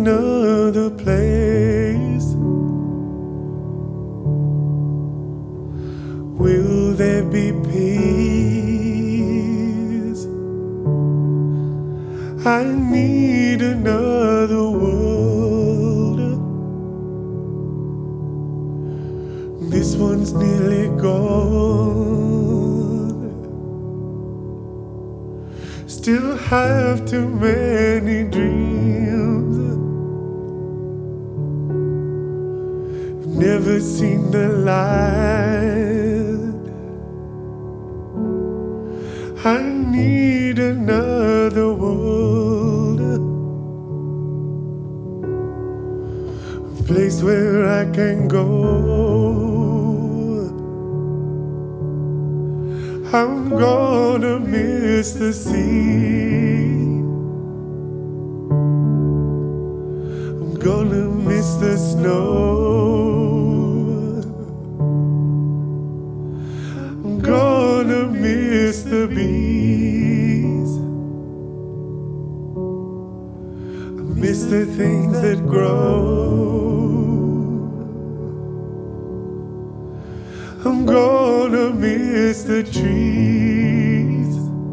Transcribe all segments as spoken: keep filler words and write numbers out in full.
another place. Will there be peace? I need another world. This one's nearly gone. Still have too many dreams. Never seen the light. I need another world, a place where I can go. I'm gonna miss the sea. I'm gonna miss the snow. I'm gonna miss the bees. I miss the things that grow. I'm gonna miss the trees.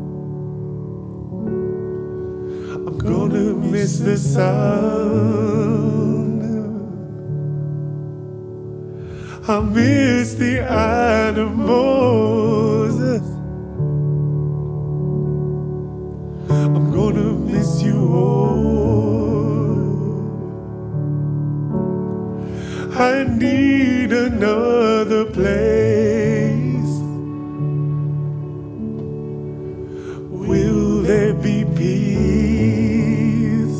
I'm gonna miss the sun. I miss the animals. I'm gonna miss you all. I need another place. Will there be peace?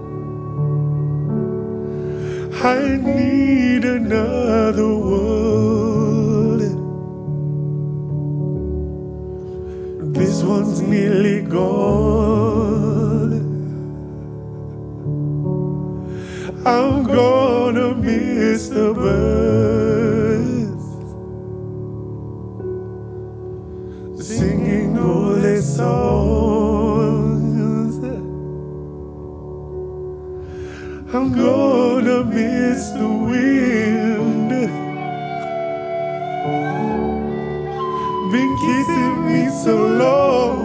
I need another world. This one's nearly gone. I'm gonna miss the birds singing all their songs. I'm gonna miss the wind, been kissing me so long.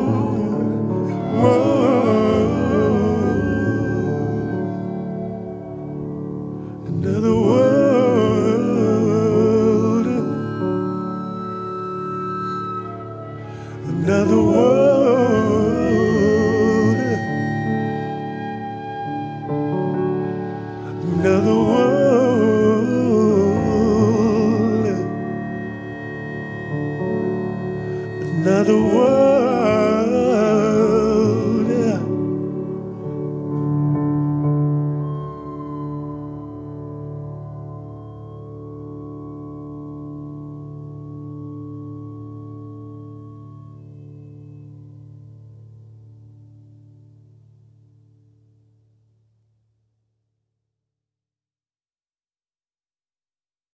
Whoa. Another world, another world, another world.